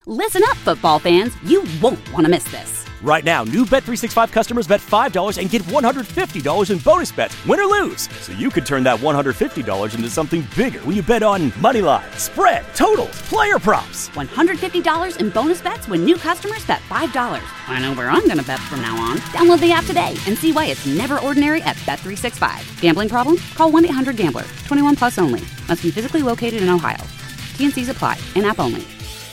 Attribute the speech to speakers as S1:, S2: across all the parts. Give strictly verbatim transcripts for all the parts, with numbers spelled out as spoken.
S1: Listen up, football fans. You won't want to miss this.
S2: Right now, new Bet three sixty-five customers bet five dollars and get one hundred fifty dollars in bonus bets, win or lose. So you could turn that one hundred fifty dollars into something bigger when you bet on money line, spread, totals, player props.
S1: one hundred fifty dollars in bonus bets when new customers bet five dollars. I know where I'm going to bet from now on. Download the app today and see why it's never ordinary at Bet three sixty-five. Gambling problem? Call one eight hundred gambler. twenty-one plus only. Must be physically located in Ohio. T N Cs apply. In-app only.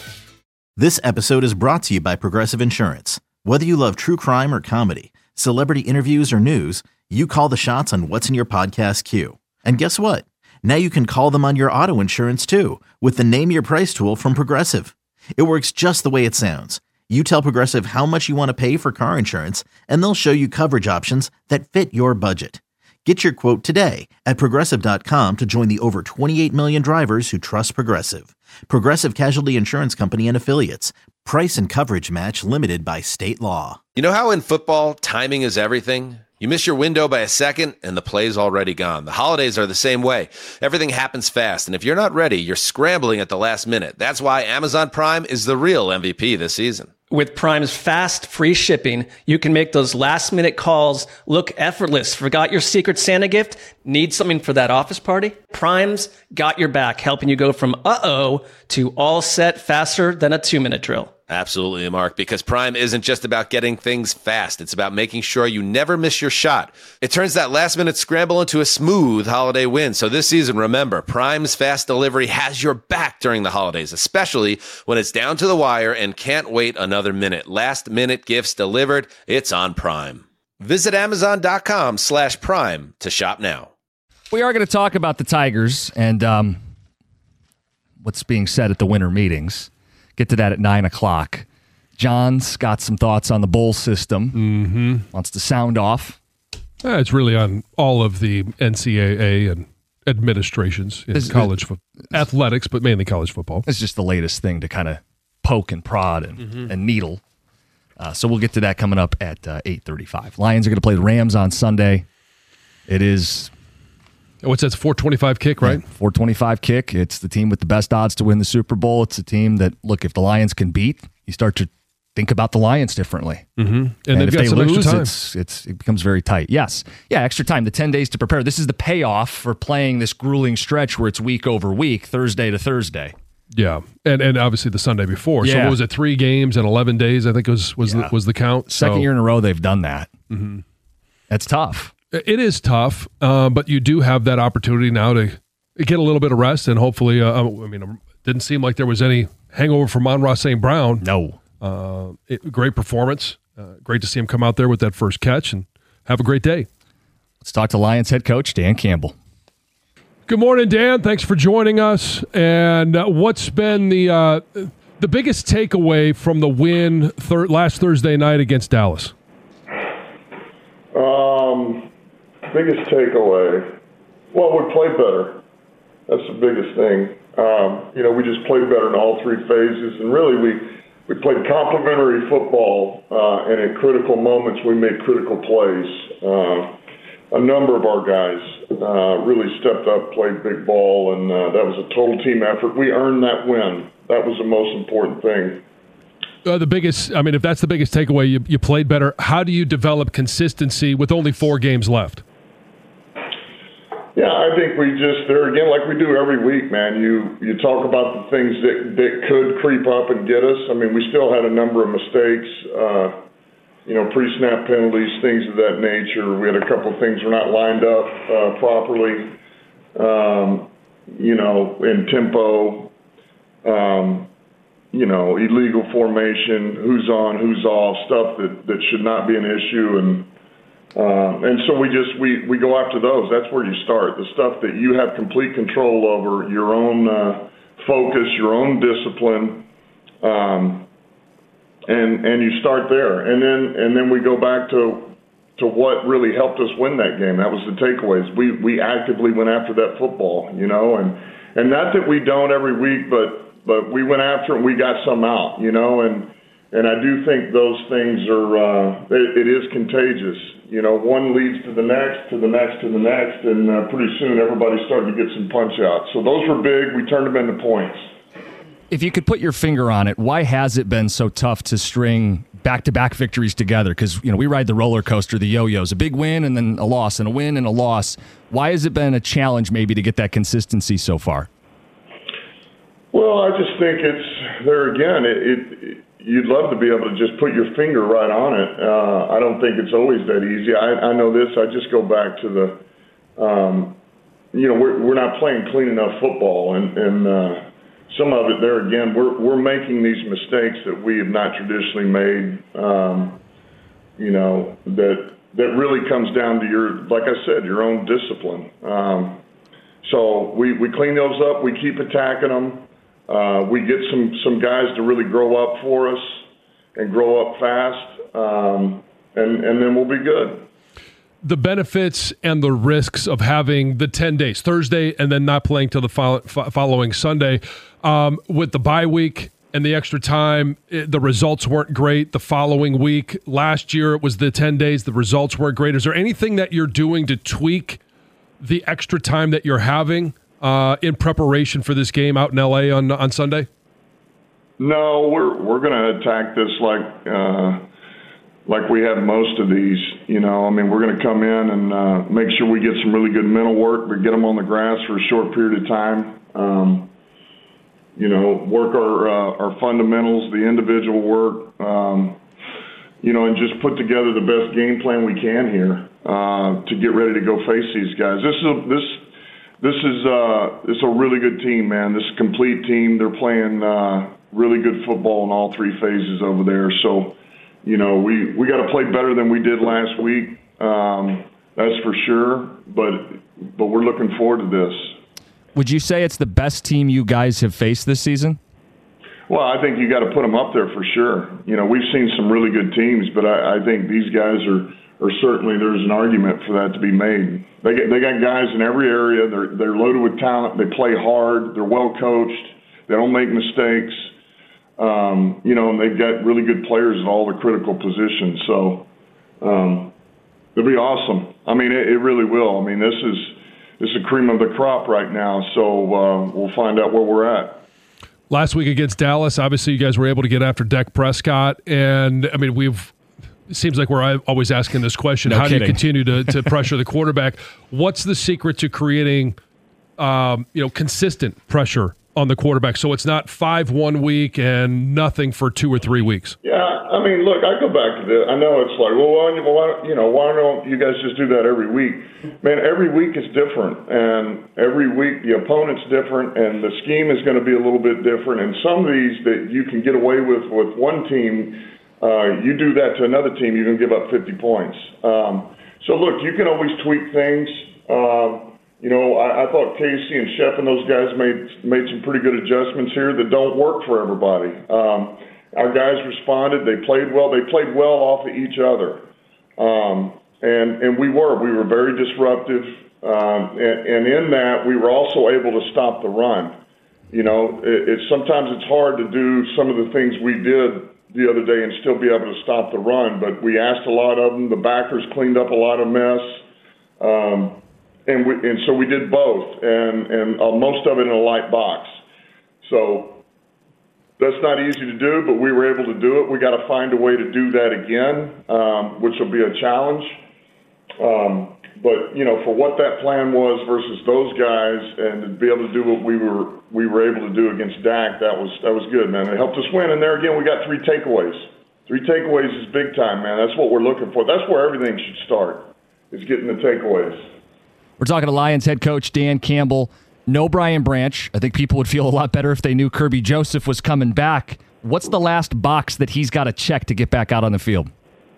S3: This episode is brought to you by Progressive Insurance. Whether you love true crime or comedy, celebrity interviews or news, you call the shots on what's in your podcast queue. And guess what? Now you can call them on your auto insurance too with the Name Your Price tool from Progressive. It works just the way it sounds. You tell Progressive how much you want to pay for car insurance, and they'll show you coverage options that fit your budget. Get your quote today at Progressive dot com to join the over twenty-eight million drivers who trust Progressive. Progressive Casualty Insurance Company and Affiliates. Price and coverage match limited by state law.
S4: You know how in football, timing is everything? You miss your window by a second, and the play's already gone. The holidays are the same way. Everything happens fast, and if you're not ready, you're scrambling at the last minute. That's why Amazon Prime is the real M V P this season.
S5: With Prime's fast, free shipping, you can make those last-minute calls look effortless. Forgot your Secret Santa gift? Need something for that office party? Prime's got your back, helping you go from uh-oh to all set faster than a two-minute drill.
S4: Absolutely, Mark, because Prime isn't just about getting things fast. It's about making sure you never miss your shot. It turns that last-minute scramble into a smooth holiday win. So this season, remember, Prime's fast delivery has your back during the holidays, especially when it's down to the wire and can't wait another minute. Last-minute gifts delivered. It's on Prime. Visit Amazon.com slash Prime to shop now.
S6: We are going to talk about the Tigers and um, what's being said at the winter meetings. Get to that at nine o'clock. John's got some thoughts on the bowl system.
S7: Mm-hmm.
S6: Wants to sound off.
S7: Uh, it's really on all of the N C double A and administrations in this, college fo- athletics, but mainly college football.
S6: It's just the latest thing to kind of poke and prod and, mm-hmm. and needle. Uh, so we'll get to that coming up at uh, eight thirty-five. Lions are going to play the Rams on Sunday. It is...
S7: What's that, four twenty-five kick, right?
S6: Yeah, four twenty-five kick. It's the team with the best odds to win the Super Bowl. It's a team that, look, if the Lions can beat, you start to think about the Lions differently.
S7: Mm-hmm. And,
S6: and
S7: they've
S6: if
S7: got
S6: they
S7: some
S6: lose,
S7: extra time.
S6: It's, it's, it becomes very tight. Yes. Yeah, extra time, the ten days to prepare. This is the payoff for playing this grueling stretch where it's week over week, Thursday to Thursday.
S7: Yeah, and and obviously the Sunday before.
S6: Yeah.
S7: So what was it, three games and eleven days, I think was was, yeah. the, was the count.
S6: Second
S7: so.
S6: year in a row they've done that.
S7: Mm-hmm.
S6: That's tough.
S7: It is tough, uh, but you do have that opportunity now to get a little bit of rest, and hopefully, uh, I mean, it didn't seem like there was any hangover from Amon-Ra Saint Brown.
S6: No.
S7: Uh, it, great performance. Uh, great to see him come out there with that first catch, and have a great day.
S6: Let's talk to Lions head coach Dan Campbell.
S7: Good morning, Dan. Thanks for joining us. And uh, what's been the uh, the biggest takeaway from the win thir- last Thursday night against Dallas?
S8: Um. Biggest takeaway, well, we played better. That's the biggest thing. Um, you know, we just played better in all three phases, and really we, we played complementary football, uh, and at critical moments we made critical plays. Uh, a number of our guys uh, really stepped up, played big ball, and uh, that was a total team effort. We earned that win. That was the most important thing.
S7: Uh, the biggest, I mean, if that's the biggest takeaway, you, you played better. How do you develop consistency with only four games left?
S8: Yeah, I think we just, there again, like we do every week, man, you you talk about the things that, that could creep up and get us. I mean, we still had a number of mistakes, uh, you know, pre-snap penalties, things of that nature. We had a couple of things were not lined up uh, properly, um, you know, in tempo, um, you know, illegal formation, who's on, who's off, stuff that, that should not be an issue. And Um, and so we just we, we go after those. That's where you start. The stuff that you have complete control over, your own uh, focus, your own discipline, um, and and you start there. And then and then we go back to to what really helped us win that game. That was the takeaways. We we actively went after that football, you know, and and not that we don't every week, but but we went after it and we got some out, you know, and. And I do think those things are, uh, it, it is contagious. You know, one leads to the next, to the next, to the next, and uh, pretty soon everybody's starting to get some punch outs. So those were big. We turned them into points.
S6: If you could put your finger on it, why has it been so tough to string back-to-back victories together? Because, you know, we ride the roller coaster, the yo-yos, a big win and then a loss and a win and a loss. Why has it been a challenge maybe to get that consistency so far?
S8: Well, I just think it's there again. It, it you'd love to be able to just put your finger right on it. Uh, I don't think it's always that easy. I, I know this. I just go back to the, um, you know, we're we're not playing clean enough football, and and. Uh, Some of it there again, we're we're making these mistakes that we have not traditionally made. Um, you know, that that really comes down to your, like I said, your own discipline. Um, so we, we clean those up. We keep attacking them. Uh, we get some some guys to really grow up for us and grow up fast, um, and and then we'll be good.
S7: The benefits and the risks of having the ten days, Thursday, and then not playing till the fo- following Sunday. Um, with the bye week and the extra time, it, the results weren't great the following week. Last year, it was the ten days. The results weren't great. Is there anything that you're doing to tweak the extra time that you're having uh, in preparation for this game out in L A on on Sunday?
S8: No, we're we're going to attack this like uh, like we have most of these. You know, I mean, we're going to come in and uh, make sure we get some really good mental work, but get them on the grass for a short period of time. Um, you know, work our uh, our fundamentals, the individual work, um, you know, and just put together the best game plan we can here uh, to get ready to go face these guys. This is a, this this is uh, this is a really good team, man. This is a complete team. They're playing uh, really good football in all three phases over there. So, you know, we, we got to play better than we did last week. Um, that's for sure. But but we're looking forward to this.
S6: Would you say it's the best team you guys have faced this season?
S8: Well, I think you got to put them up there for sure. You know, we've seen some really good teams, but I, I think these guys are, are certainly, there's an argument for that to be made. They get, they got guys in every area. They're they're loaded with talent. They play hard. They're well coached. They don't make mistakes. Um, you know, and they've got really good players at all the critical positions. So um, it'll be awesome. I mean, it, it really will. I mean, this is. This is the cream of the crop right now, so uh, we'll find out where we're at.
S7: Last week against Dallas, obviously you guys were able to get after Dak Prescott, and I mean, we've it seems like we're always asking this question:
S6: no
S7: how
S6: kidding.
S7: do you continue to, to pressure the quarterback? What's the secret to creating, um, you know, consistent pressure on the quarterback, so it's not five one week and nothing for two or three weeks?
S8: Yeah, I mean, look, I go back to this. I know it's like, well, why, why, you know, why don't you guys just do that every week? Man, every week is different, and every week the opponent's different, and the scheme is going to be a little bit different. And some of these that you can get away with with one team, uh, you do that to another team, you're going to give up fifty points. Um, so, look, you can always tweak things. Um, You know, I, I thought Casey and Shep and those guys made made some pretty good adjustments here that don't work for everybody. Um, our guys responded. They played well. They played well off of each other. Um, and, and we were. We were very disruptive. Um, and, and in that, we were also able to stop the run. You know, it, it, sometimes it's hard to do some of the things we did the other day and still be able to stop the run. But we asked a lot of them. The backers cleaned up a lot of mess. Um, And, we, and so we did both, and, and uh, most of it in a light box. So that's not easy to do, but we were able to do it. We got to find a way to do that again, um, which will be a challenge. Um, but you know, for what that plan was versus those guys, and to be able to do what we were we were able to do against Dak, that was that was good, man. It helped us win. And there again, we got three takeaways. Three takeaways is big time, man. That's what we're looking for. That's where everything should start, is getting the takeaways.
S6: We're talking to Lions head coach Dan Campbell. No Brian Branch. I think people would feel a lot better if they knew Kirby Joseph was coming back. What's the last box that he's got to check to get back out on the field?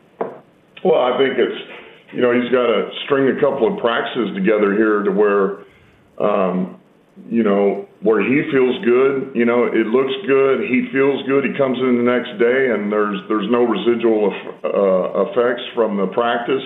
S8: Well, I think it's, you know, he's got to string a couple of practices together here to where, um, you know, where he feels good. You know, it looks good. He feels good. He comes in the next day, and there's there's no residual uh, effects from the practice.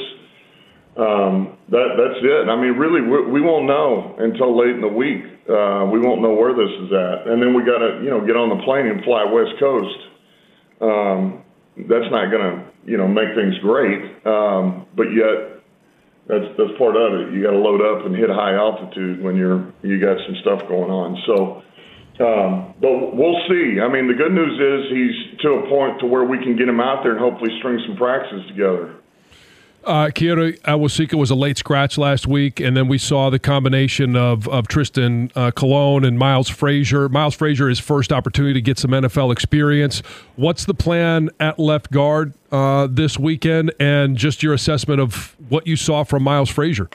S8: Um, that that's it. I mean, really, we, we won't know until late in the week. Uh, we won't know where this is at, and then we got to, you know, get on the plane and fly West Coast. Um, that's not going to, you know, make things great, um, but yet that's that's part of it. You got to load up and hit high altitude when you're you got some stuff going on. So, Um, but we'll see. I mean, the good news is he's to a point to where we can get him out there and hopefully string some practices together.
S7: Uh, Keota Awosika was a late scratch last week, and then we saw the combination of of Tristan uh, Colon and Miles Frazier. Miles Frazier, his first opportunity to get some N F L experience. What's the plan at left guard uh, this weekend, and just your assessment of what you saw from Miles Frazier?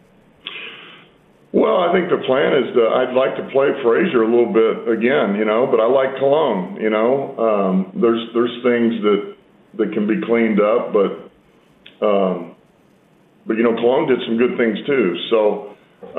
S8: Well, I think the plan is to, I'd like to play Frazier a little bit again, you know, but I like Colon, you know. Um, there's there's things that, that can be cleaned up, but Um, but, you know, Colon did some good things, too. So,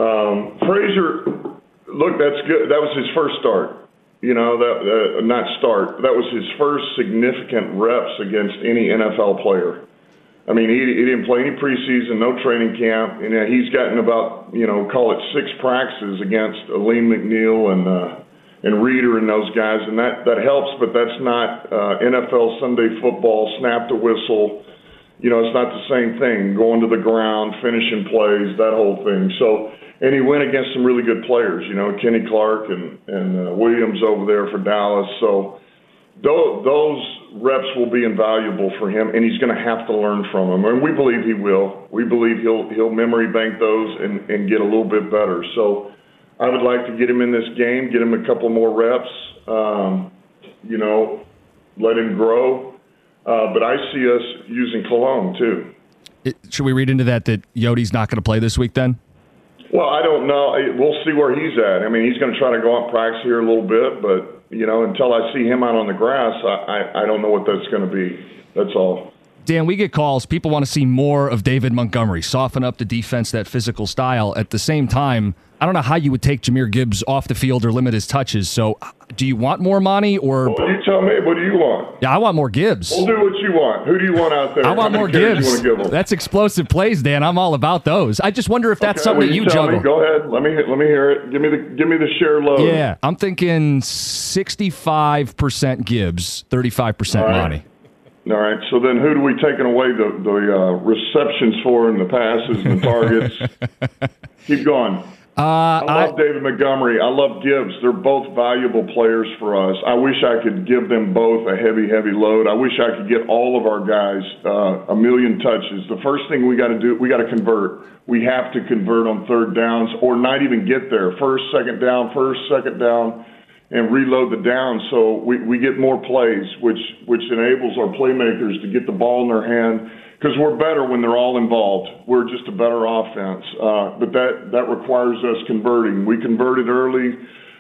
S8: um, Frazier, look, that's good. That was his first start. You know, that uh, not start. That was his first significant reps against any N F L player. I mean, he, he didn't play any preseason, no training camp. And uh, he's gotten about, you know, call it six practices against Aleem McNeil and uh, and Reeder and those guys. And that, that helps, but that's not uh, N F L Sunday football, snap the whistle. You know, it's not the same thing, going to the ground, finishing plays, that whole thing. So, and he went against some really good players, you know, Kenny Clark and, and uh, Williams over there for Dallas. So those, those reps will be invaluable for him, and he's going to have to learn from them. And we believe he will. We believe he'll he'll memory bank those and, and get a little bit better. So I would like to get him in this game, get him a couple more reps, um, you know, let him grow. Uh, but I see us using Colon, too.
S6: It, should we read into that that Yode's not going to play this week, then?
S8: Well, I don't know. We'll see where he's at. I mean, he's going to try to go out and practice here a little bit, but, you know, until I see him out on the grass, I, I, I don't know what that's going to be. That's all.
S6: Dan, we get calls. People want to see more of David Montgomery, soften up the defense, that physical style. At the same time, I don't know how you would take Jahmyr Gibbs off the field or limit his touches. So do you want more Monty or?
S8: Well, you tell me. What do you want?
S6: Yeah, I want more Gibbs.
S8: We'll do what you want. Who do you want out there?
S6: I want more Gibbs.
S8: You want to give them?
S6: That's explosive plays, Dan. I'm all about those. I just wonder if that's
S8: okay,
S6: something
S8: well,
S6: that
S8: you,
S6: you
S8: tell
S6: juggle.
S8: Me. Go ahead. Let me let me hear it. Give me the give me the share load.
S6: Yeah, I'm thinking sixty-five percent Gibbs, thirty-five percent
S8: right.
S6: Monty.
S8: All right. So then, who do we taking away the the uh, receptions for and the passes and the targets? Keep going.
S6: Uh,
S8: I love
S6: I,
S8: David Montgomery. I love Gibbs. They're both valuable players for us. I wish I could give them both a heavy, heavy load. I wish I could get all of our guys uh, a million touches. The first thing we got to do, we got to convert. We have to convert on third downs or not even get there. First, second down, first, second down, and reload the down so we, we get more plays, which, which enables our playmakers to get the ball in their hand. Because we're better when they're all involved. We're just a better offense. Uh, but that, that requires us converting. We converted early,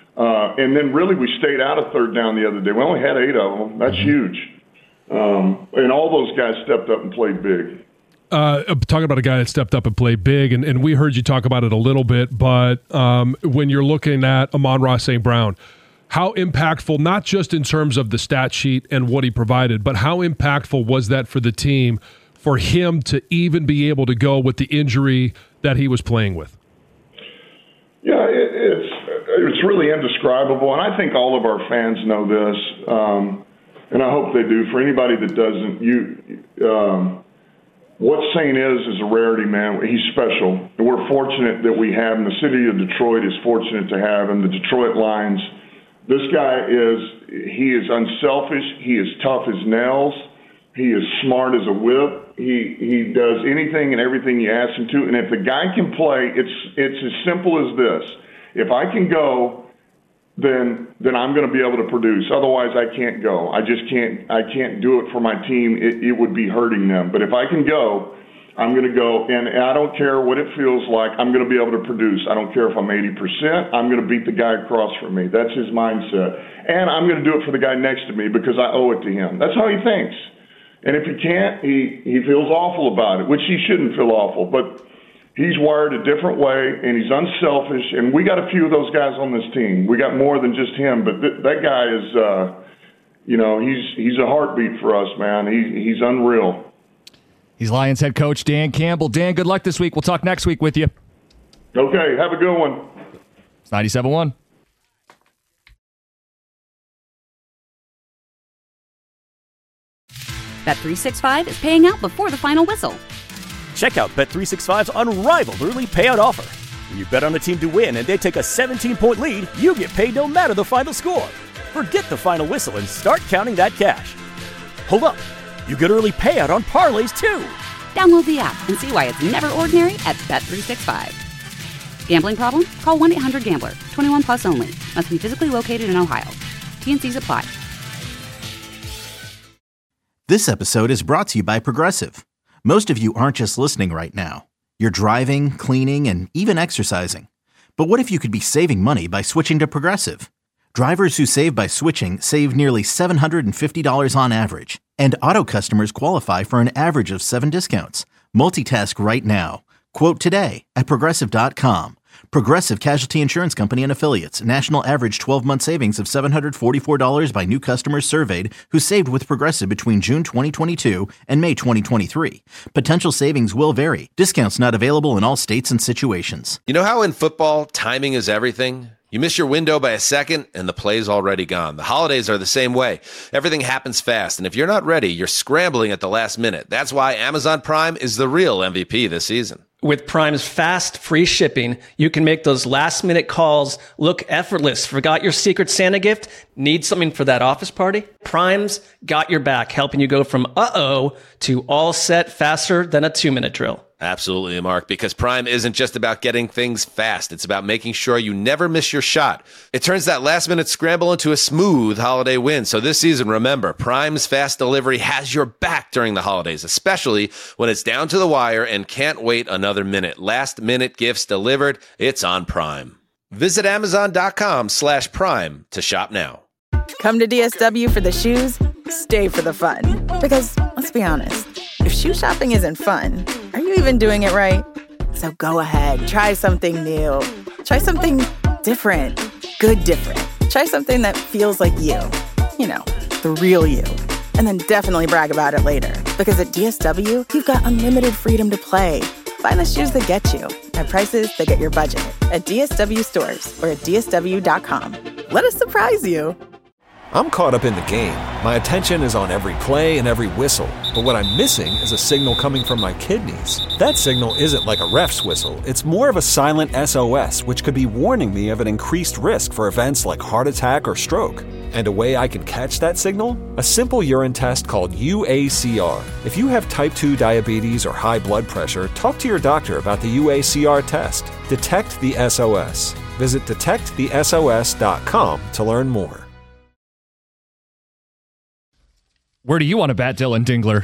S8: uh, and then really we stayed out of third down the other day. We only had eight of them. That's huge. Um, and all those guys stepped up and played big.
S7: Uh, talking about a guy that stepped up and played big, and, and we heard you talk about it a little bit, but um, when you're looking at Amon-Ra Saint Brown, how impactful, not just in terms of the stat sheet and what he provided, but how impactful was that for the team for him to even be able to go with the injury that he was playing with?
S8: Yeah, it, it's it's really indescribable, and I think all of our fans know this, um, and I hope they do. For anybody that doesn't, you, um, what Saint is is a rarity, man. He's special, and we're fortunate that we have him. The city of Detroit is fortunate to have him. The Detroit Lions. This guy is he is unselfish. He is tough as nails. He is smart as a whip. He he does anything and everything you ask him to. And if the guy can play, it's it's as simple as this. If I can go, then then I'm going to be able to produce. Otherwise, I can't go. I just can't I can't do it for my team. It, it would be hurting them. But if I can go, I'm going to go. And I don't care what it feels like. I'm going to be able to produce. I don't care if I'm eighty percent. I'm going to beat the guy across from me. That's his mindset. And I'm going to do it for the guy next to me because I owe it to him. That's how he thinks. And if he can't, he, he feels awful about it, which he shouldn't feel awful. But he's wired a different way, and he's unselfish. And we got a few of those guys on this team. We got more than just him. But th- that guy is, uh, you know, he's he's a heartbeat for us, man. He, he's unreal.
S6: He's Lions head coach Dan Campbell. Dan, good luck this week. We'll talk next week with you.
S8: Okay, have a good one.
S6: It's ninety-seven point one.
S1: Bet three sixty-five is paying out before the final whistle.
S2: Check out Bet three sixty-five's unrivaled early payout offer. When you bet on a team to win and they take a seventeen-point lead, you get paid no matter the final score. Forget the final whistle and start counting that cash. Hold up. You get early payout on parlays, too.
S1: Download the app and see why it's never ordinary at Bet three sixty-five. Gambling problem? Call one eight hundred gambler. twenty-one plus only. Must be physically located in Ohio. T N Cs apply.
S3: This episode is brought to you by Progressive. Most of you aren't just listening right now. You're driving, cleaning, and even exercising. But what if you could be saving money by switching to Progressive? Drivers who save by switching save nearly seven hundred fifty dollars on average. And auto customers qualify for an average of seven discounts. Multitask right now. Quote today at Progressive dot com. Progressive Casualty Insurance Company and Affiliates. National average twelve-month savings of seven hundred forty-four dollars by new customers surveyed who saved with Progressive between June twenty twenty-two and May twenty twenty-three. Potential savings will vary. Discounts not available in all states and situations.
S4: You know how in football, timing is everything? You miss your window by a second, and the play's already gone. The holidays are the same way. Everything happens fast, and if you're not ready, you're scrambling at the last minute. That's why Amazon Prime is the real M V P this season.
S5: With Prime's fast, free shipping, you can make those last-minute calls look effortless. Forgot your Secret Santa gift? Need something for that office party? Prime's got your back, helping you go from uh-oh to all set faster than a two-minute drill.
S4: Absolutely, Mark, because Prime isn't just about getting things fast. It's about making sure you never miss your shot. It turns that last-minute scramble into a smooth holiday win. So this season, remember, Prime's fast delivery has your back during the holidays, especially when it's down to the wire and can't wait another minute. Last-minute gifts delivered. It's on Prime. Visit Amazon.com slash Prime to shop now.
S9: Come to D S W for the shoes, stay for the fun. Because, let's be honest, if shoe shopping isn't fun, are you even doing it right? So go ahead, try something new. Try something different. Good different. Try something that feels like you. You know, the real you. And then definitely brag about it later. Because at D S W, you've got unlimited freedom to play. Find the shoes that get you at prices that get your budget at D S W stores or at D S W dot com. Let us surprise you.
S10: I'm caught up in the game. My attention is on every play and every whistle. But what I'm missing is a signal coming from my kidneys. That signal isn't like a ref's whistle. It's more of a silent S O S, which could be warning me of an increased risk for events like heart attack or stroke. And a way I can catch that signal? A simple urine test called U A C R. If you have type two diabetes or high blood pressure, talk to your doctor about the U A C R test. Detect the S O S. Visit detect the S O S dot com to learn more.
S6: Where do you want to bat, Dylan Dingler?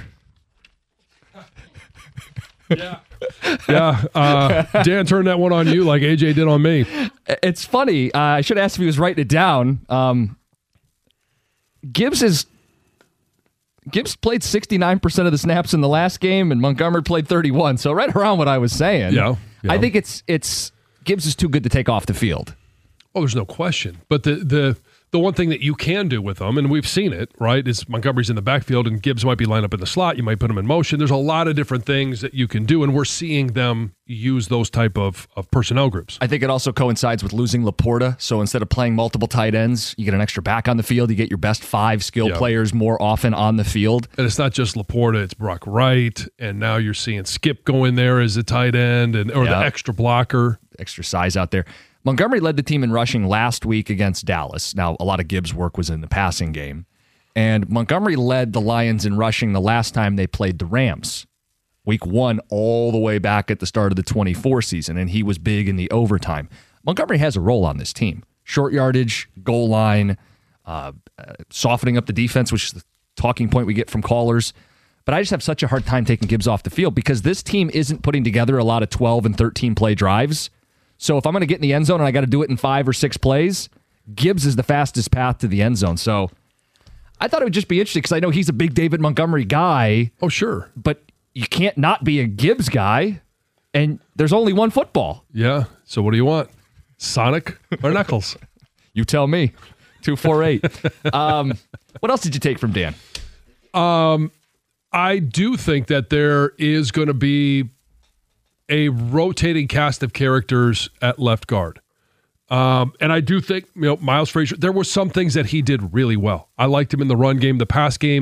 S7: Yeah. Yeah. Uh, Dan turned that one on you like A J did on me.
S6: It's funny. Uh, I should ask if he was writing it down. Um, Gibbs is Gibbs played sixty-nine percent of the snaps in the last game, and Montgomery played thirty-one. So right around what I was saying.
S7: Yeah. yeah.
S6: I think it's it's Gibbs is too good to take off the field.
S7: Oh, there's no question. But the the the one thing that you can do with them, and we've seen it, right, is Montgomery's in the backfield and Gibbs might be lined up in the slot. You might put him in motion. There's a lot of different things that you can do, and we're seeing them use those type of, of personnel groups.
S6: I think it also coincides with losing Laporta. So instead of playing multiple tight ends, you get an extra back on the field. You get your best five skill
S7: yeah.
S6: players more often on the field.
S7: And it's not just Laporta, it's Brock Wright, and now you're seeing Skip go in there as a tight end and or yeah. the extra blocker.
S6: Extra size out there. Montgomery led the team in rushing last week against Dallas. Now, a lot of Gibbs' work was in the passing game. And Montgomery led the Lions in rushing the last time they played the Rams. Week one, all the way back at the start of the twenty-four season, and he was big in the overtime. Montgomery has a role on this team. Short yardage, goal line, uh, uh, softening up the defense, which is the talking point we get from callers. But I just have such a hard time taking Gibbs off the field because this team isn't putting together a lot of twelve and thirteen play drives. So if I'm going to get in the end zone and I got to do it in five or six plays, Gibbs is the fastest path to the end zone. So I thought it would just be interesting because I know he's a big David Montgomery guy.
S7: Oh, sure.
S6: But you can't not be a Gibbs guy, and there's only one football.
S7: Yeah. So what do you want? Sonic or Knuckles?
S6: You tell me. two four eight. um, what else did you take from Dan?
S7: Um, I do think that there is going to be a rotating cast of characters at left guard. Um, and I do think, you know, Miles Frazier, there were some things that he did really well. I liked him in the run game, the pass game.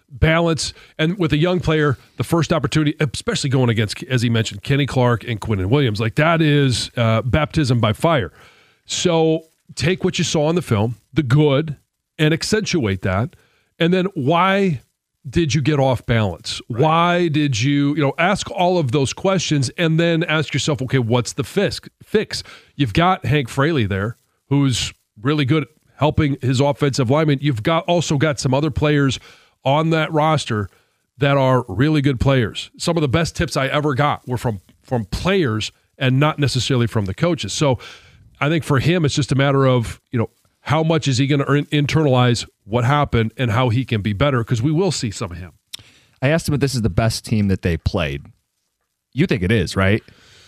S7: balance. And with a young player, the first opportunity, especially going against, as he mentioned, Kenny Clark and Quinnen Williams, like that is uh, baptism by fire. So take what you saw on the film, the good, and accentuate that. And then why did you get off balance? Right. Why did you, you know, ask all of those questions and then ask yourself, okay, what's the fix? Fix. You've got Hank Fraley there, who's really good at helping his offensive lineman. You've got also got some other players on that roster that are really good players. Some of the best tips I ever got were from from players and not necessarily from the coaches. So I think for him, it's just a matter of, you know, how much is he going to internalize what happened and how he can be better, because we will see some of him.
S6: I asked him if this is the best team that they played. You think it is, right?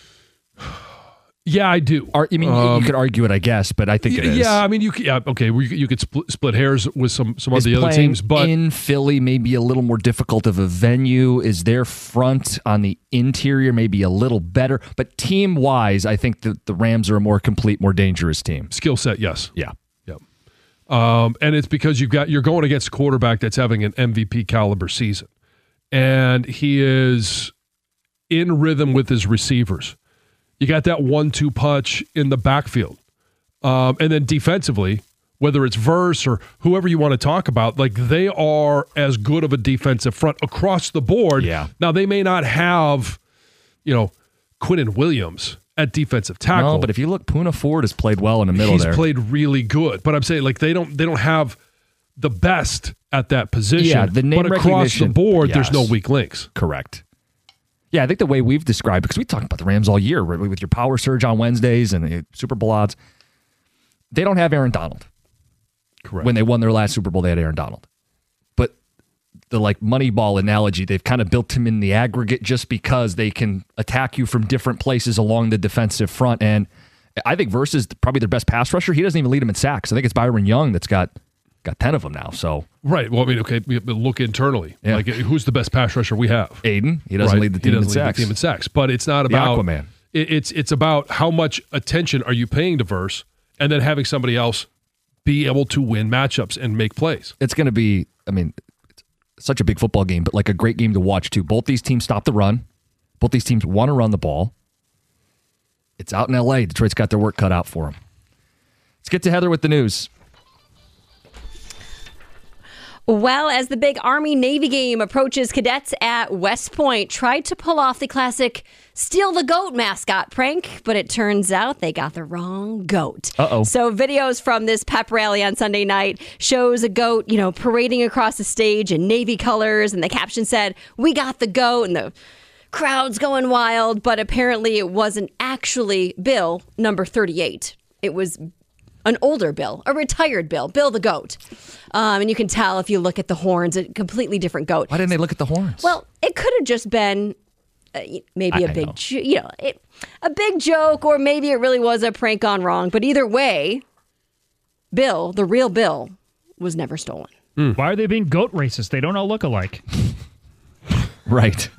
S7: Yeah, I do.
S6: I mean, um, you could argue it, I guess, but I think it is.
S7: Yeah, I mean, you could, yeah, okay, we, you could split, split hairs with some some
S6: is
S7: of the other teams, but
S6: in Philly, maybe a little more difficult of a venue. Is their front on the interior maybe a little better? But team wise, I think the the Rams are a more complete, more dangerous team.
S7: Skill set, yes.
S6: Yeah.
S7: Um, and it's because you've got you're going against a quarterback that's having an M V P caliber season, and he is in rhythm with his receivers. You got that one two punch in the backfield, um, and then defensively, whether it's Verse or whoever you want to talk about, like they are as good of a defensive front across the board.
S6: Yeah.
S7: Now they may not have, you know, Quinnen Williams at defensive tackle.
S6: No, but if you look, Poona Ford has played well in the middle
S7: He's
S6: there.
S7: He's played really good. But I'm saying, like, they don't they don't have the best at that position.
S6: Yeah, the name
S7: but across
S6: recognition,
S7: the board,
S6: yes.
S7: there's no weak links.
S6: Correct. Yeah, I think the way we've described, because we talked about the Rams all year, right, with your power surge on Wednesdays and the Super Bowl odds, they don't have Aaron Donald.
S7: Correct.
S6: When they won their last Super Bowl, they had Aaron Donald. But the like Moneyball analogy, they've kind of built him in the aggregate just because they can attack you from different places along the defensive front. And I think Verse is probably their best pass rusher. He doesn't even lead them in sacks. I think it's Byron Young that's got got ten of them now. So
S7: right. Well, I mean, okay, we have to look internally.
S6: Yeah.
S7: Like, who's the best pass rusher we have?
S6: Aiden. He doesn't
S7: right.
S6: lead the team
S7: he
S6: in
S7: doesn't lead
S6: sacks.
S7: the team in sacks. But it's not
S6: the
S7: about
S6: Aquaman.
S7: It, it's it's about how much attention are you paying to Verse, and then having somebody else be able to win matchups and make plays.
S6: It's going to be, I mean, it's such a big football game, but like a great game to watch too. Both these teams stop the run. Both these teams want to run the ball. It's out in L A. Detroit's got their work cut out for them. Let's get to Heather with the news.
S11: Well, as the big Army-Navy game approaches, cadets at West Point tried to pull off the classic steal the goat mascot prank, but it turns out they got the wrong goat.
S6: Uh-oh.
S11: So videos from this pep rally on Sunday night shows a goat, you know, parading across the stage in Navy colors, and the caption said, "We got the goat," and the crowd's going wild, but apparently it wasn't actually Bill, number thirty-eight. It was an older Bill, a retired Bill, Bill the goat. Um, and you can tell if you look at the horns, a completely different goat.
S6: Why didn't they look at the horns?
S11: Well, it could have just been uh, maybe
S6: I,
S11: a big, jo- you know, it, a big joke, or maybe it really was a prank gone wrong. But either way, Bill, the real Bill, was never stolen.
S12: Mm. Why are they being goat racist? They don't all look alike.
S6: Right.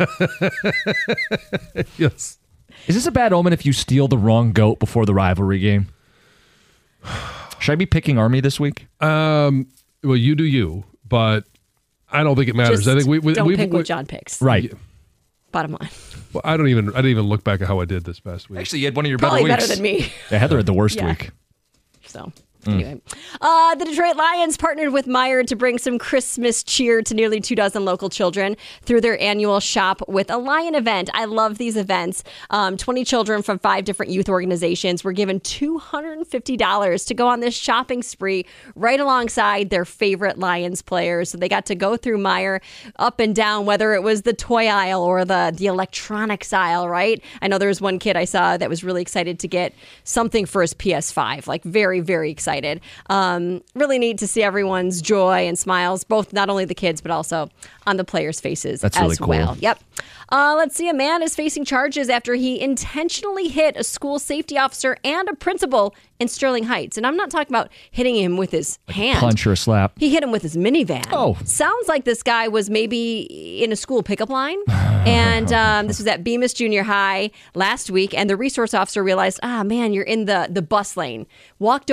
S7: Yes.
S6: Is this a bad omen if you steal the wrong goat before the rivalry game? Should I be picking Army this week?
S7: Um, well, you do you, but I don't think it matters.
S11: Just
S7: I think we, we
S11: don't
S7: we,
S11: pick
S7: we,
S11: what John picks.
S6: Right.
S7: Yeah.
S11: Bottom line.
S7: Well, I don't even I didn't even look back at how I did this past week.
S6: Actually, you had one of your
S11: Probably
S6: better weeks.
S11: better than me.
S6: Yeah, Heather had the worst
S11: Yeah.
S6: week.
S11: So, anyway. Uh, the Detroit Lions partnered with Meijer to bring some Christmas cheer to nearly two dozen local children through their annual Shop with a Lion event. I love these events. Um, twenty children from five different youth organizations were given two hundred fifty dollars to go on this shopping spree right alongside their favorite Lions players. So they got to go through Meijer up and down, whether it was the toy aisle or the, the electronics aisle, right? I know there was one kid I saw that was really excited to get something for his P S five, like very, very excited. Um, really neat to see everyone's joy and smiles, both not only the kids, but also on the players' faces
S6: That's
S11: as
S6: really cool.
S11: well. Yep. Uh, let's see. A man is facing charges after he intentionally hit a school safety officer and a principal in Sterling Heights. And I'm not talking about hitting him with his
S6: Like
S11: hand.
S6: a punch or a slap.
S11: He hit him with his minivan.
S6: Oh.
S11: Sounds like this guy was maybe in a school pickup line. And um, this was at Bemis Junior High last week. And the resource officer realized, ah, man, you're in the, the bus lane. Walked over to this guy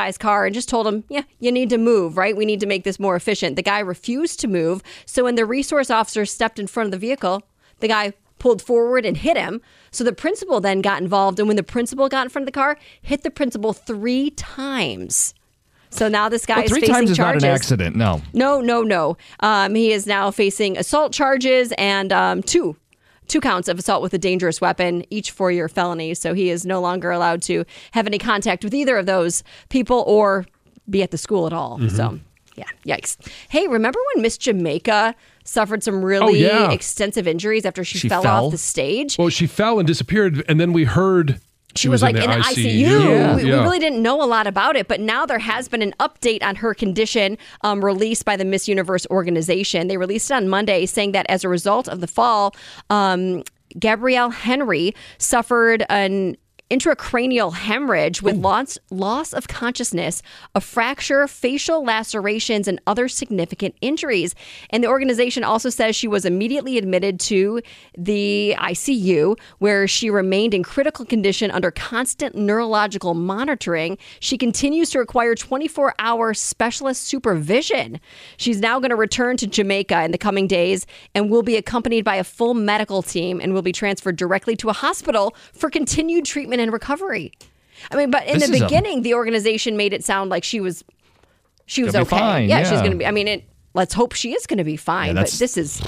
S11: guy's car and just told him, yeah, you need to move, right? We need to make this more efficient. The guy refused to move. So when the resource officer stepped in front of the vehicle, the guy pulled forward and hit him. So the principal then got involved. And when the principal got in front of the car, hit the principal three times. So now this guy
S6: well,
S11: is
S6: three
S11: facing
S6: times is
S11: charges.
S6: not an accident, no.
S11: No, no, no. Um, he is now facing assault charges and um, two, two counts of assault with a dangerous weapon, each four-year felony. So he is no longer allowed to have any contact with either of those people or be at the school at all. Mm-hmm. So, yeah, yikes. Hey, remember when Miss Jamaica suffered some really
S7: oh, yeah.
S11: extensive injuries after she,
S6: she
S11: fell,
S6: fell
S11: off the stage?
S7: Well, she fell and disappeared, and then we heard...
S11: She, she was, was like in, in the I C U.
S7: Yeah.
S11: We,
S7: yeah.
S11: we really didn't know a lot about it, but now there has been an update on her condition um, released by the Miss Universe organization. They released it on Monday, saying that as a result of the fall, um, Gabrielle Henry suffered an intracranial hemorrhage with loss, loss of consciousness, a fracture, facial lacerations, and other significant injuries. And the organization also says she was immediately admitted to the I C U, where she remained in critical condition under constant neurological monitoring. She continues to require twenty-four hour specialist supervision. She's now going to return to Jamaica in the coming days and will be accompanied by a full medical team and will be transferred directly to a hospital for continued treatment and recovery. I mean, but in
S6: This
S11: the
S6: is a-
S11: beginning, the organization made it sound like she was she was
S6: Gonna be
S11: okay.
S6: fine,
S11: yeah,
S6: yeah.
S11: she's going to be. I mean, it, let's hope she is going to be fine.
S6: Yeah,
S11: but
S6: that's-
S11: this is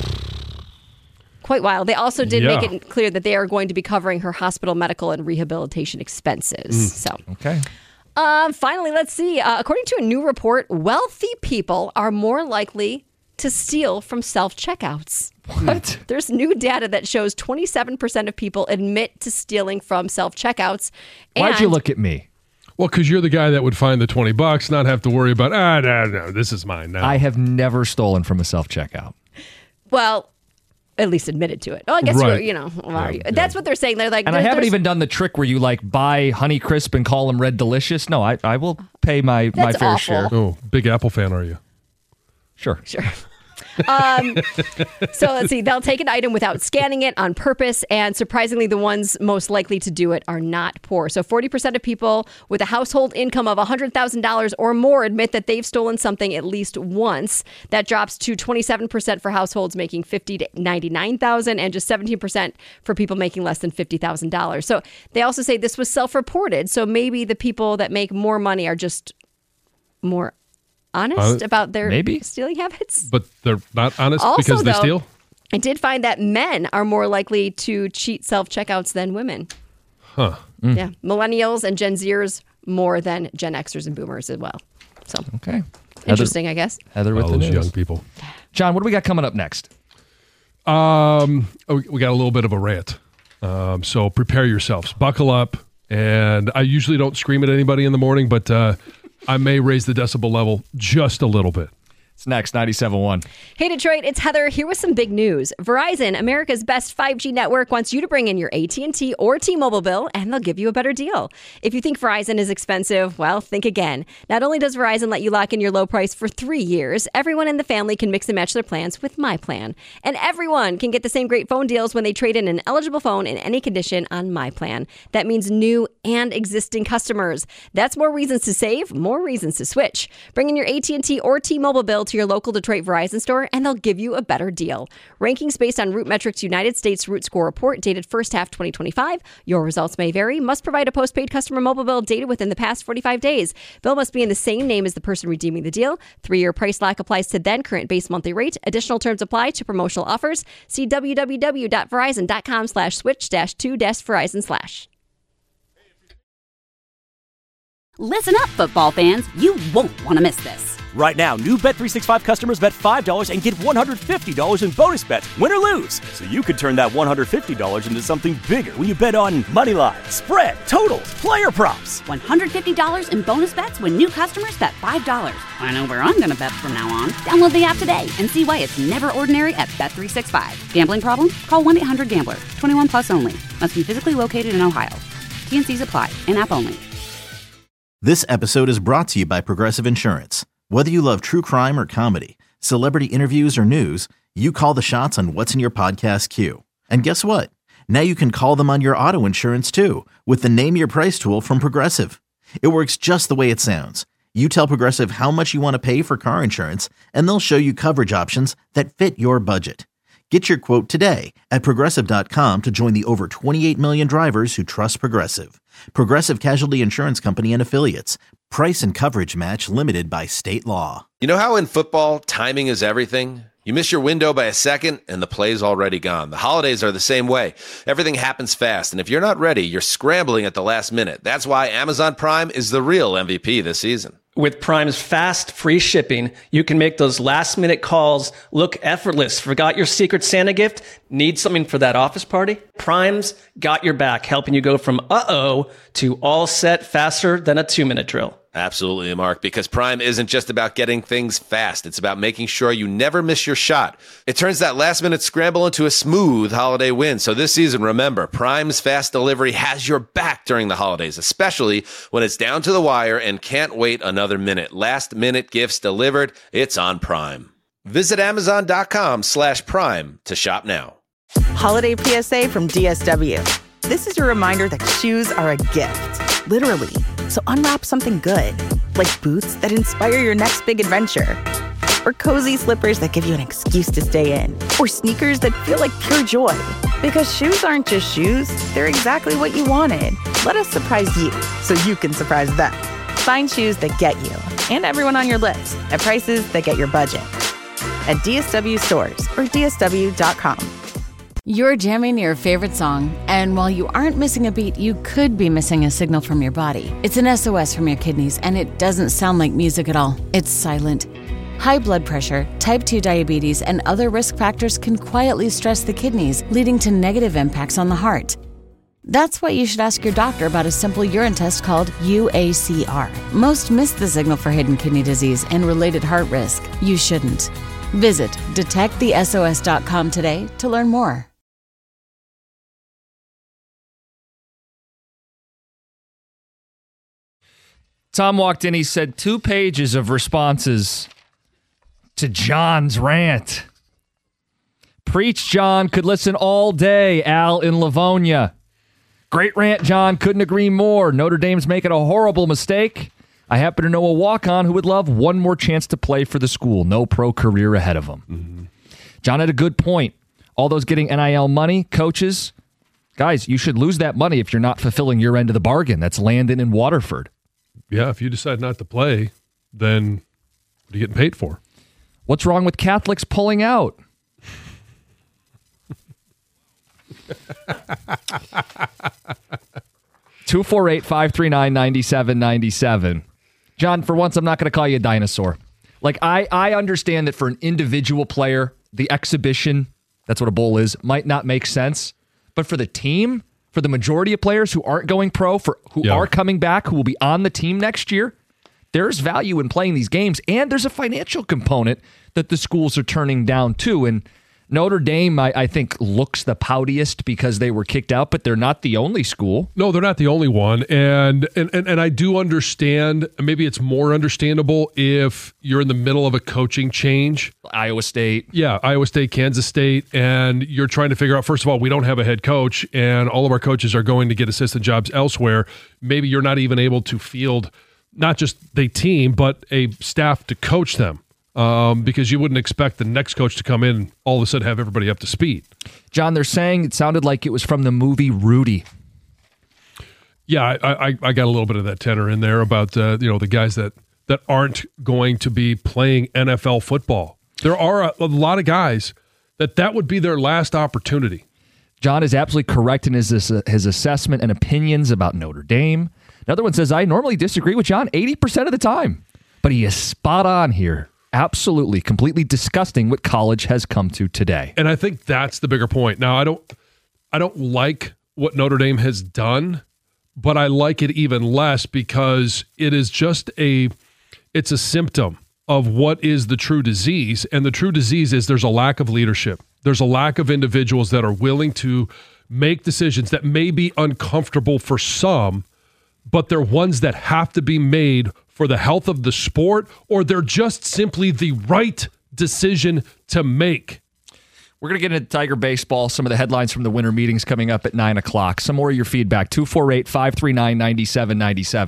S11: quite wild. They also did
S7: Yeah.
S11: make it clear that they are going to be covering her hospital, medical, and rehabilitation expenses. So,
S6: Okay.
S11: um, finally, let's see. Uh, according to a new report, wealthy people are more likely to steal from self-checkouts.
S6: What?
S11: There's new data that shows twenty-seven percent of people admit to stealing from self-checkouts.
S6: Why'd you
S11: And-
S6: look at me?
S7: Well, because you're the guy that would find the twenty bucks, not have to worry about, ah, no, no, this is mine now.
S6: I have never stolen from a self-checkout.
S11: Well, at least admitted to it. Oh, I guess
S7: Right.
S11: you're, you know, well, are you?
S7: yeah.
S11: That's what they're saying. They're like,
S6: And I
S11: there-
S6: haven't
S11: there's-
S6: even done the trick where you like buy Honey Crisp and call them Red Delicious. No, I, I will pay my, my
S11: That's
S6: fair
S11: awful.
S6: share.
S7: Oh, big Apple fan, are you?
S6: Sure.
S11: Sure. um, so let's see. They'll take an item without scanning it on purpose, and surprisingly, the ones most likely to do it are not poor. So forty percent of people with a household income of one hundred thousand dollars or more admit that they've stolen something at least once. That drops to twenty-seven percent for households making fifty to ninety-nine thousand, and just seventeen percent for people making less than fifty thousand dollars. So they also say this was self-reported. So maybe the people that make more money are just more honest
S7: Uh,
S11: about their
S6: maybe.
S11: stealing habits.
S7: But they're not honest
S11: Also,
S7: because they
S11: though,
S7: steal?
S11: I did find that men are more likely to cheat self-checkouts than women.
S7: Huh.
S11: Yeah. Millennials and Gen Zers more than Gen Xers and Boomers as well. So
S6: Okay.
S11: interesting, I guess.
S6: Heather with
S7: All
S6: the
S7: those
S6: news.
S7: young people.
S6: John, what do we got coming up next?
S7: Um, oh, we got a little bit of a rant. Um, so prepare yourselves. Buckle up. And I usually don't scream at anybody in the morning, but uh, I may raise the decibel level just a little bit.
S6: It's next, ninety-seven point one.
S11: Hey, Detroit, it's Heather here with some big news. Verizon, America's best five G network, wants you to bring in your A T and T or T-Mobile bill, and they'll give you a better deal. If you think Verizon is expensive, well, think again. Not only does Verizon let you lock in your low price for three years, everyone in the family can mix and match their plans with My Plan. And everyone can get the same great phone deals when they trade in an eligible phone in any condition on My Plan. That means new and existing customers. That's more reasons to save, more reasons to switch. Bring in your A T and T or T-Mobile bill to your local Detroit Verizon store, and they'll give you a better deal. Rankings based on RootMetrics United States Root Score Report dated first half twenty twenty-five. Your results may vary. Must provide a postpaid customer mobile bill dated within the past forty-five days. Bill must be in the same name as the person redeeming the deal. Three-year price lock applies to then current base monthly rate. Additional terms apply to promotional offers. See www.verizon.com slash switch dash two dash Verizon slash.
S1: Listen up, football fans. You won't want to miss this.
S2: Right now, new Bet three sixty-five customers bet five dollars and get one hundred fifty dollars in bonus bets, win or lose. So you could turn that one hundred fifty dollars into something bigger when you bet on money line, spread, totals, player props.
S1: one hundred fifty dollars in bonus bets when new customers bet five dollars. I know where I'm going to bet from now on. Download the app today and see why it's never ordinary at Bet three sixty-five. Gambling problem? Call one eight hundred gambler. twenty-one plus only. Must be physically located in Ohio. T and C's apply. In-app only.
S3: This episode is brought to you by Progressive Insurance. Whether you love true crime or comedy, celebrity interviews or news, you call the shots on what's in your podcast queue. And guess what? Now you can call them on your auto insurance too with the Name Your Price tool from Progressive. It works just the way it sounds. You tell Progressive how much you want to pay for car insurance, and they'll show you coverage options that fit your budget. Get your quote today at Progressive dot com to join the over twenty-eight million drivers who trust Progressive. Progressive Casualty Insurance Company and Affiliates. Price and coverage match limited by state law.
S4: You know how in football, timing is everything? You miss your window by a second, and the play's already gone. The holidays are the same way. Everything happens fast, and if you're not ready, you're scrambling at the last minute. That's why Amazon Prime is the real M V P this season.
S5: With Prime's fast, free shipping, you can make those last-minute calls look effortless. Forgot your Secret Santa gift? Need something for that office party? Prime's got your back, helping you go from uh-oh to all set faster than a two-minute drill.
S4: Absolutely, Mark, because Prime isn't just about getting things fast. It's about making sure you never miss your shot. It turns that last-minute scramble into a smooth holiday win. So this season, remember, Prime's fast delivery has your back during the holidays, especially when it's down to the wire and can't wait another minute. Last-minute gifts delivered, it's on Prime. Visit Amazon.com slash Prime to shop now.
S9: Holiday P S A from D S W. This is your reminder that shoes are a gift, literally. So unwrap something good, like boots that inspire your next big adventure, or cozy slippers that give you an excuse to stay in, or sneakers that feel like pure joy. Because shoes aren't just shoes, they're exactly what you wanted. Let us surprise you so you can surprise them. Find shoes that get you and everyone on your list at prices that get your budget. At D S W stores or D S W dot com.
S13: You're jamming your favorite song, and while you aren't missing a beat, you could be missing a signal from your body. It's an S O S from your kidneys, and it doesn't sound like music at all. It's silent. High blood pressure, type two diabetes, and other risk factors can quietly stress the kidneys, leading to negative impacts on the heart. That's why you should ask your doctor about a simple urine test called U A C R. Most miss the signal for hidden kidney disease and related heart risk. You shouldn't. Visit detect the S O S dot com today to learn more.
S6: Tom walked in, he said two pages of responses to John's rant. Preach, John. Could listen all day. Al in Livonia. Great rant, John. Couldn't agree more. Notre Dame's making a horrible mistake. I happen to know a walk-on who would love one more chance to play for the school. No pro career ahead of him. Mm-hmm. John had a good point. All those getting N I L money, coaches, guys, you should lose that money if you're not fulfilling your end of the bargain. That's Landon and Waterford.
S7: Yeah, if you decide not to play, then what are you getting paid for?
S6: What's wrong with Catholics pulling out? two four eight, five three nine, nine seven nine seven. John, for once, I'm not going to call you a dinosaur. Like, I, I understand that for an individual player, the exhibition, that's what a bowl is, might not make sense. But for the team, for the majority of players who aren't going pro, for who yeah. are coming back, who will be on the team next year, there's value in playing these games, and there's a financial component that the schools are turning down too. And Notre Dame, I, I think, looks the poutiest because they were kicked out, but they're not the only school.
S7: No, they're not the only one. And and, and, and I do understand, maybe it's more understandable if you're in the middle of a coaching change.
S6: Iowa State.
S7: Yeah, Iowa State, Kansas State, and you're trying to figure out, first of all, we don't have a head coach, and all of our coaches are going to get assistant jobs elsewhere. Maybe you're not even able to field not just the team, but a staff to coach them. Um, because you wouldn't expect the next coach to come in and all of a sudden have everybody up to speed.
S6: John, they're saying it sounded like it was from the movie Rudy.
S7: Yeah, I, I, I got a little bit of that tenor in there about uh, you know the guys that, that aren't going to be playing N F L football. There are a, a lot of guys that that would be their last opportunity.
S6: John is absolutely correct in his, his assessment and opinions about Notre Dame. Another one says, I normally disagree with John eighty percent of the time, but he is spot on here. Absolutely, completely disgusting what college has come to today.
S7: And I think that's the bigger point. Now, I don't I don't like what Notre Dame has done, but I like it even less because it is just a it's a symptom of what is the true disease. And the true disease is there's a lack of leadership. There's a lack of individuals that are willing to make decisions that may be uncomfortable for some, but they're ones that have to be made for the health of the sport, or they're just simply the right decision to make.
S6: We're going to get into Tiger baseball, some of the headlines from the winter meetings coming up at nine o'clock. Some more of your feedback, two four eight, five three nine, nine seven nine seven.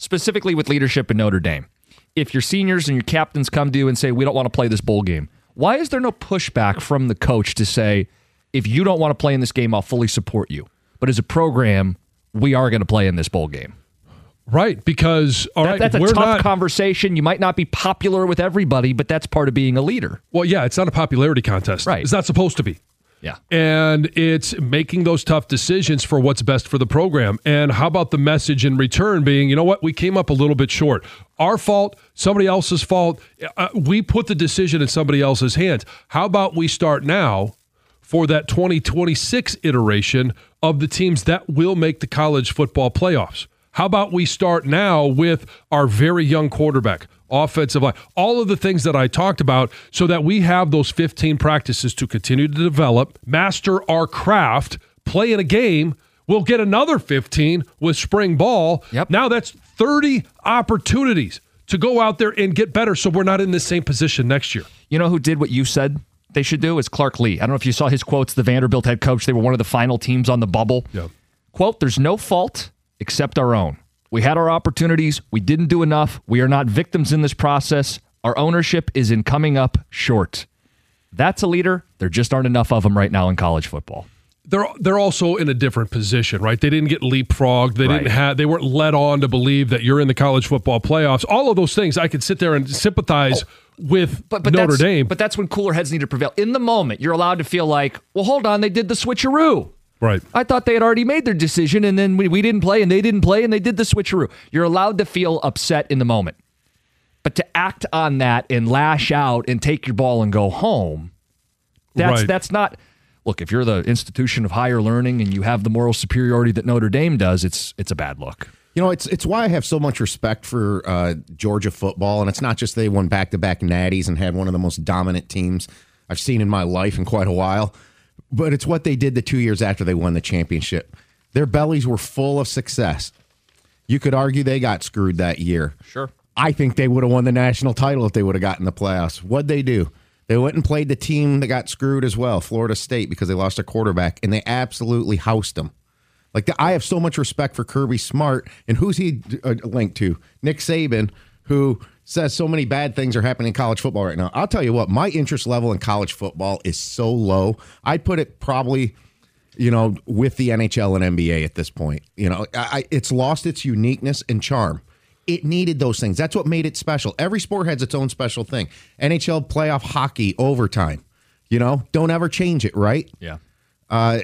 S6: specifically with leadership in Notre Dame. If your seniors and your captains come to you and say, we don't want to play this bowl game, why is there no pushback from the coach to say, if you don't want to play in this game, I'll fully support you. But as a program, we are going to play in this bowl game.
S7: Right, because all
S6: that,
S7: right,
S6: that's a
S7: we're
S6: tough
S7: not,
S6: conversation. You might not be popular with everybody, but that's part of being a leader.
S7: Well, yeah, it's not a popularity contest.
S6: Right.
S7: It's not supposed to be.
S6: Yeah.
S7: And it's making those tough decisions for what's best for the program. And how about the message in return being, you know what, we came up a little bit short. Our fault, somebody else's fault. Uh, we put the decision in somebody else's hands. How about we start now for that twenty twenty-six iteration of the teams that will make the college football playoffs? How about we start now with our very young quarterback, offensive line, all of the things that I talked about so that we have those fifteen practices to continue to develop, master our craft, play in a game. We'll get another fifteen with spring ball.
S6: Yep.
S7: Now that's thirty opportunities to go out there and get better so we're not in the same position next year.
S6: You know who did what you said they should do? Is Clark Lee. I don't know if you saw his quotes, the Vanderbilt head coach. They were one of the final teams on the bubble.
S7: Yeah.
S6: Quote, there's no fault except our own. We had our opportunities. We didn't do enough. We are not victims in this process. Our ownership is in coming up short. That's a leader. There just aren't enough of them right now in college football.
S7: They're they're also in a different position, right? They didn't get leapfrogged. They
S6: Right.
S7: didn't have. They weren't led on to believe that you're in the college football playoffs. All of those things, I could sit there and sympathize
S6: Oh,
S7: with
S6: but, but
S7: Notre
S6: that's,
S7: Dame.
S6: But that's when cooler heads need to prevail. In the moment, you're allowed to feel like, well, hold on, they did the switcheroo.
S7: Right.
S6: I thought they had already made their decision, and then we, we didn't play, and they didn't play, and they did the switcheroo. You're allowed to feel upset in the moment. But to act on that and lash out and take your ball and go home, that's
S7: Right.
S6: that's not... Look, if you're the institution of higher learning and you have the moral superiority that Notre Dame does, it's it's a bad look.
S14: You know, it's it's why I have so much respect for uh, Georgia football, and it's not just they won back-to-back natties and had one of the most dominant teams I've seen in my life in quite a while, but it's what they did the two years after they won the championship. Their bellies were full of success. You could argue they got screwed that year.
S6: Sure.
S14: I think they would have won the national title if they would have gotten the playoffs. What'd they do? They went and played the team that got screwed as well, Florida State, because they lost their quarterback, and they absolutely housed them. Like, the, I have so much respect for Kirby Smart, and who's he uh, linked to? Nick Saban, who says so many bad things are happening in college football right now. I'll tell you what, my interest level in college football is so low. I'd put it probably, you know, with the N H L and N B A at this point. You know, I, it's lost its uniqueness and charm. It needed those things. That's what made it special. Every sport has its own special thing. N H L playoff hockey, overtime. You know, don't ever change it, right?
S6: Yeah.
S14: Uh,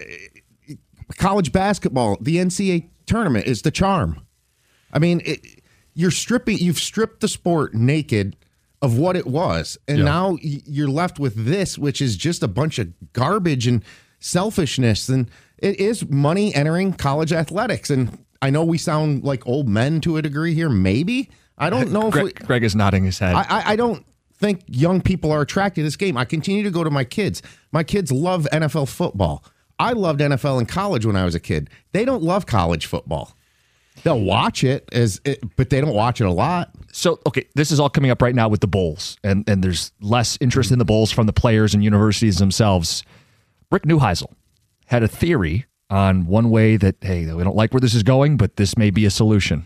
S14: college basketball, the N C double A tournament is the charm. I mean, it, you're stripping, you've stripped the sport naked of what it was. And
S7: Yeah.
S14: now you're left with this, which is just a bunch of garbage and selfishness. And it is money entering college athletics. And I know we sound like old men to a degree here. Maybe. I don't know
S6: Greg,
S14: if we,
S6: Greg is nodding his head.
S14: I, I, I don't think young people are attracted to this game. I continue to go to my kids. My kids love N F L football. I loved N F L in college when I was a kid. They don't love college football. They'll watch it, as it, but they don't watch it a lot.
S6: So, okay, this is all coming up right now with the bowls, and, and there's less interest in the bowls from the players and universities themselves. Rick Neuheisel had a theory on one way that, hey, we don't like where this is going, but this may be a solution.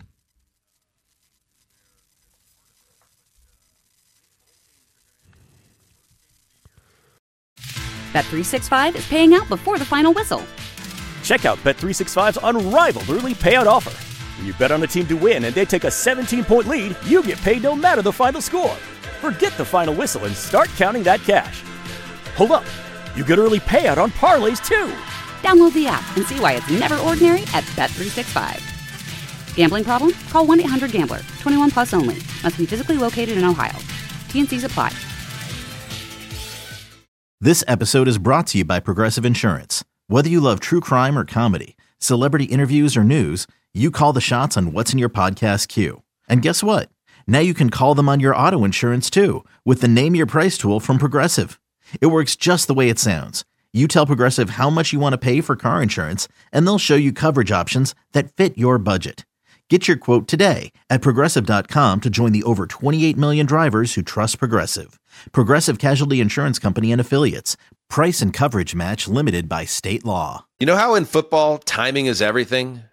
S1: Bet three sixty-five is paying out before the final whistle.
S2: Check out Bet three sixty-five's unrivaled early payout offer. When you bet on a team to win and they take a seventeen-point lead, you get paid no matter the final score. Forget the final whistle and start counting that cash. Hold up. You get early payout on parlays, too.
S1: Download the app and see why it's never ordinary at Bet three sixty-five. Gambling problem? Call one eight hundred gambler. twenty-one plus only. Must be physically located in Ohio. T N Cs apply.
S3: This episode is brought to you by Progressive Insurance. Whether you love true crime or comedy, celebrity interviews or news, you call the shots on what's in your podcast queue. And guess what? Now you can call them on your auto insurance too with the Name Your Price tool from Progressive. It works just the way it sounds. You tell Progressive how much you want to pay for car insurance, and they'll show you coverage options that fit your budget. Get your quote today at Progressive dot com to join the over twenty-eight million drivers who trust Progressive. Progressive Casualty Insurance Company and Affiliates. Price and coverage match limited by state law.
S4: You know how in football, timing is everything?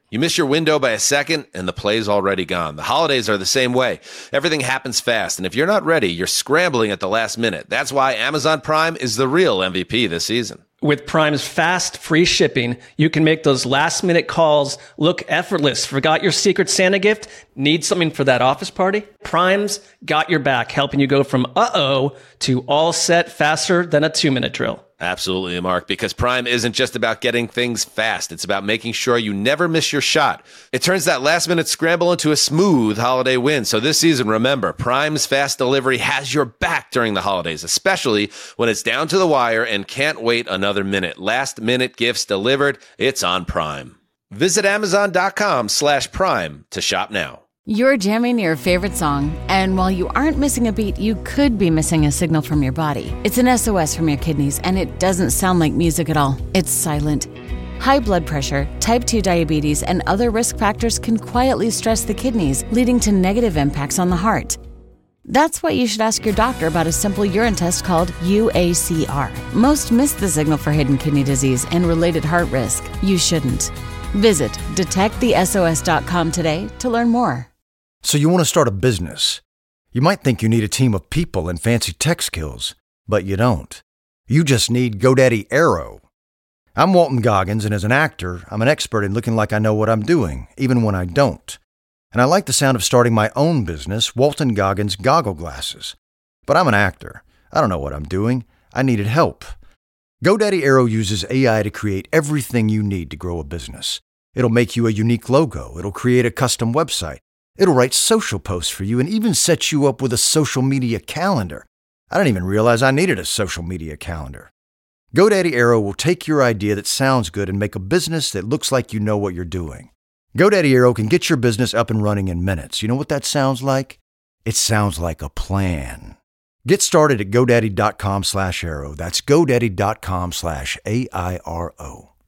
S4: You miss your window by a second, and the play's already gone. The holidays are the same way. Everything happens fast, and if you're not ready, you're scrambling at the last minute. That's why Amazon Prime is the real M V P this season.
S5: With Prime's fast, free shipping, you can make those last-minute calls look effortless. Forgot your Secret Santa gift? Need something for that office party? Prime's got your back, helping you go from uh-oh to all set faster than a two-minute drill.
S4: Absolutely, Mark, because Prime isn't just about getting things fast. It's about making sure you never miss your shot. It turns that last-minute scramble into a smooth holiday win. So this season, remember, Prime's fast delivery has your back during the holidays, especially when it's down to the wire and can't wait another minute. Last-minute gifts delivered, it's on Prime. Visit Amazon.com slash Prime to shop now.
S13: You're jamming your favorite song, and while you aren't missing a beat, you could be missing a signal from your body. It's an S O S from your kidneys, and it doesn't sound like music at all. It's silent. High blood pressure, type two diabetes, and other risk factors can quietly stress the kidneys, leading to negative impacts on the heart. That's why you should ask your doctor about a simple urine test called U A C R. Most miss the signal for hidden kidney disease and related heart risk. You shouldn't. Visit detect the S O S dot com today to learn more.
S15: So you want to start a business. You might think you need a team of people and fancy tech skills, but you don't. You just need GoDaddy Aero. I'm Walton Goggins, and as an actor, I'm an expert in looking like I know what I'm doing, even when I don't. And I like the sound of starting my own business, Walton Goggins Goggle Glasses. But I'm an actor. I don't know what I'm doing. I needed help. GoDaddy Aero uses A I to create everything you need to grow a business. It'll make you a unique logo. It'll create a custom website. It'll write social posts for you and even set you up with a social media calendar. I didn't even realize I needed a social media calendar. GoDaddy Aero will take your idea that sounds good and make a business that looks like you know what you're doing. GoDaddy Aero can get your business up and running in minutes. You know what that sounds like? It sounds like a plan. Get started at GoDaddy.com slash Aero. That's GoDaddy.com slash A I R O.